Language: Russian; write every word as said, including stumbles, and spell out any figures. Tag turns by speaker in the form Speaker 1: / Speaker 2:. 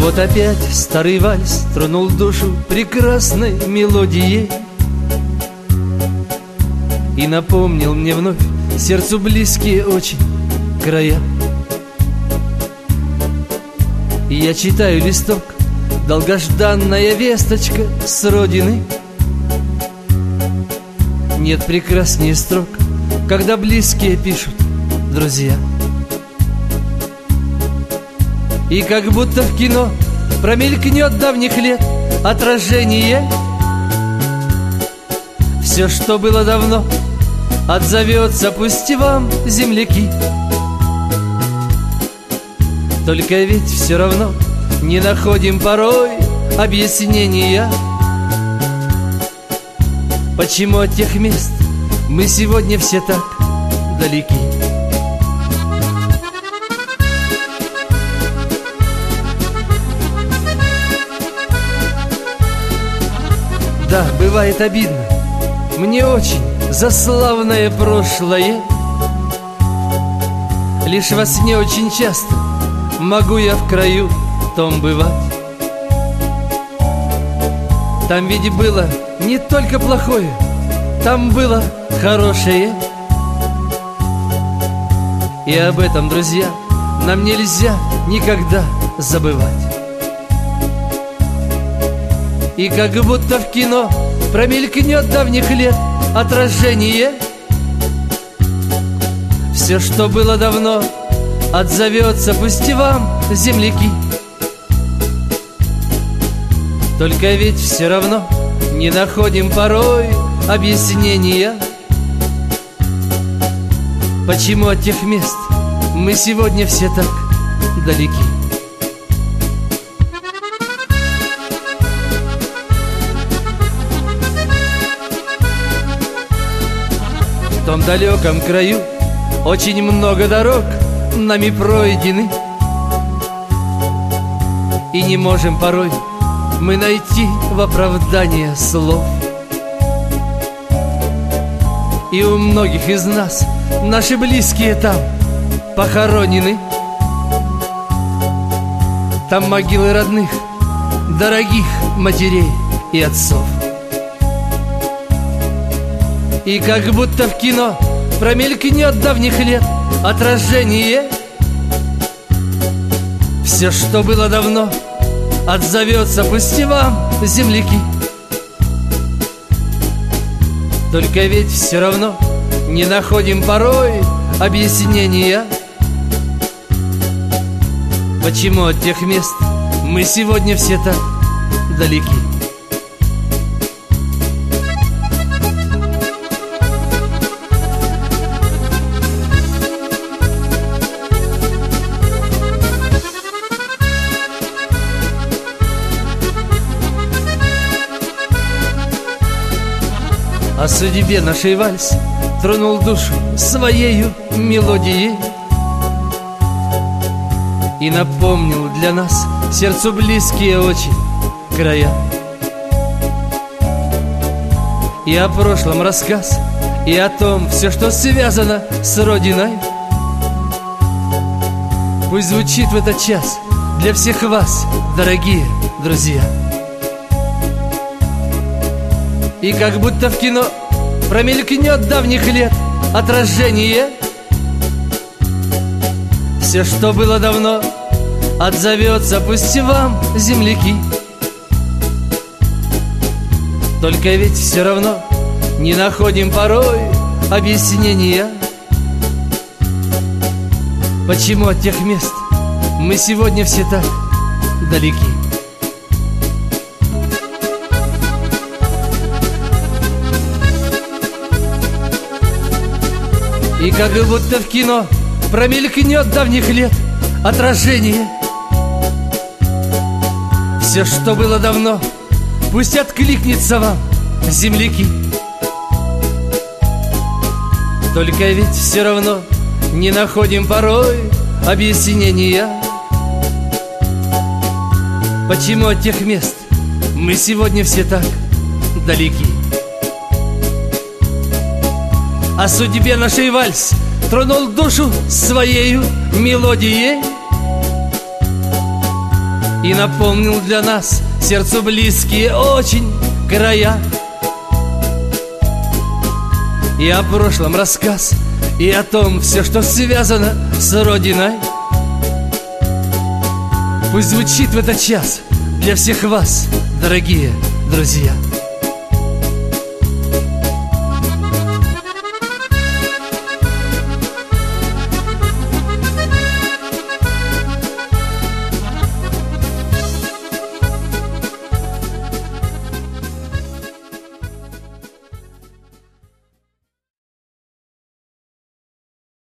Speaker 1: Вот опять старый вальс тронул душу прекрасной мелодией и напомнил мне вновь сердцу близкие очень края. И я читаю листок, долгожданная весточка с родины. Нет прекраснее строк, когда близкие пишут друзья. И как будто в кино промелькнет давних лет отражение. Все, что было давно, отзовется, пусть и вам, земляки. Только ведь все равно не находим порой объяснения, почему от тех мест мы сегодня все так далеки. Да, бывает обидно, мне очень за славное прошлое. Лишь во сне очень часто могу я в краю том бывать. Там ведь было не только плохое, там было хорошее. И об этом, друзья, нам нельзя никогда забывать. И как будто в кино промелькнет давних лет отражение. Все, что было давно, отзовется, пусть и вам, земляки. Только ведь все равно не находим порой объяснения, почему от тех мест мы сегодня все так далеки. В том далеком краю очень много дорог нами пройдены, и не можем порой мы найти в оправдание слов. И у многих из нас наши близкие там похоронены. Там могилы родных, дорогих матерей и отцов. И как будто в кино промелькнет давних лет отражение. Все, что было давно, отзовется, пусть и вам, земляки. Только ведь все равно не находим порой объяснения, почему от тех мест мы сегодня все так далеки. О судьбе нашей вальс тронул душу своею мелодией и напомнил для нас сердцу близкие очень края. И о прошлом рассказ, и о том все, что связано с родиной, пусть звучит в этот час для всех вас, дорогие друзья. И как будто в кино промелькнет давних лет отражение. Все, что было давно, отзовется, пусть и вам, земляки. Только ведь все равно не находим порой объяснения, почему от тех мест мы сегодня все так далеки. И как будто в кино промелькнет давних лет отражение. Все, что было давно, пусть откликнется вам, земляки. Только ведь все равно не находим порой объяснения, почему от тех мест мы сегодня все так далеки. О судьбе нашей вальс тронул душу своею мелодией и напомнил для нас сердцу близкие очень края. И о прошлом рассказ, и о том все, что связано с Родиной. Пусть звучит в этот час для всех вас, дорогие друзья.